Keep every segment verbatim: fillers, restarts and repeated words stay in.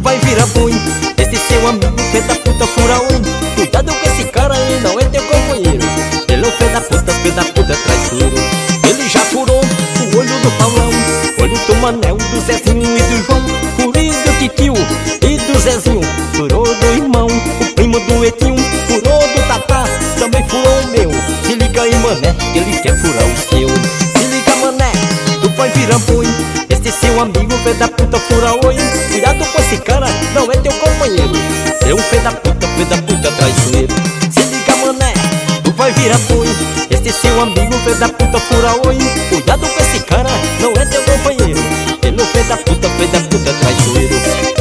vai virar boi. Esse seu amigo fé da puta fura oi. Cuidado com esse cara aí, não é teu companheiro. Ele é o fé da puta, fé da puta traiçoeiro. Ele já furou o olho do Paulão, olho do Manel, do Zezinho e do João, furido do Titio e do Zezinho, furou do irmão, o primo do Etinho, furou do Tatá, também furou o meu. Se liga aí, mané, que ele quer furar o seu. Se liga, mané, tu vai virar boi. Esse seu amigo fé da puta fura oi. Cuidado com esse cara, não é teu companheiro. É um fé da puta, fé da puta traiçoeiro. Se liga, mané, tu vai virar boi. Esse seu amigo fé da puta fura oi. Cuidado com esse cara, não é teu companheiro. Ele é fé da puta, fé da puta traiçoeiro.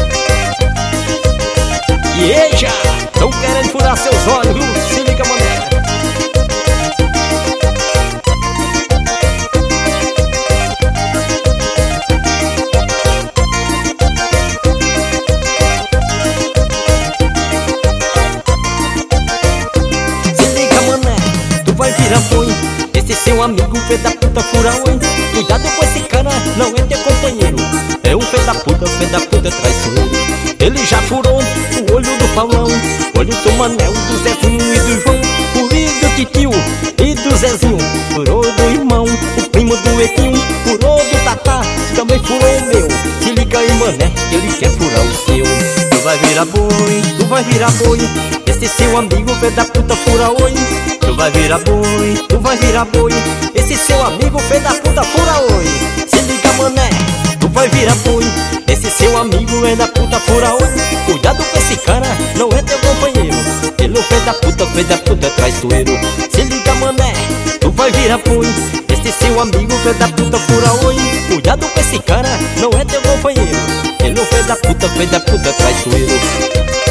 E eja, tão querendo furar seus olhos, viu? Se liga, mané. Vai virar boi. Esse seu amigo fé da puta fura oi. Cuidado com esse cara, não é teu companheiro. É um fé da puta, fé da puta traiçoeiro. Ele já furou o olho do Paulão, olho do Manel, do Zezinho e do João, furido do Titio e do Zezinho, furou do irmão, o primo do Etinho, furou do Tatá, também furou o meu. Se liga aí, mané, que ele quer furar o seu. Tu vai virar boi, tu vai virar boi. Esse seu amigo fé da puta fura oi. Tu vai virar boi, tu vai virar boi. Esse seu amigo fé da puta fura oi. Se liga, mané, tu vai virar boi. Esse seu amigo é da puta fura oi. Cuidado com esse cara, não é teu companheiro. Ele é fé da puta, fé da puta traiçoeiro. Se liga, mané, tu vai virar boi. Esse seu amigo fé da puta fura oi. Cuidado com esse cara, não é teu companheiro. Ele é fé da puta, fé da puta traiçoeiro.